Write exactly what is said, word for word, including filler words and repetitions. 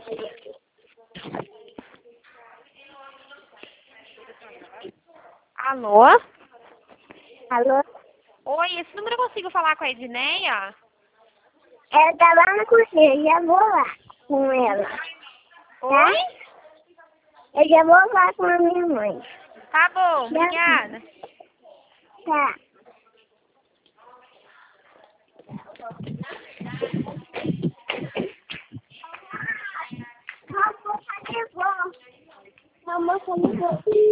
Alô? Alô? Oi, esse número eu consigo falar com a Edneia? Ela tá lá na cozinha, já vou lá com ela. Oi? Eu já vou lá com a minha mãe. Tá bom, Já- obrigada. Tá. A moça ligou. A moça ligou.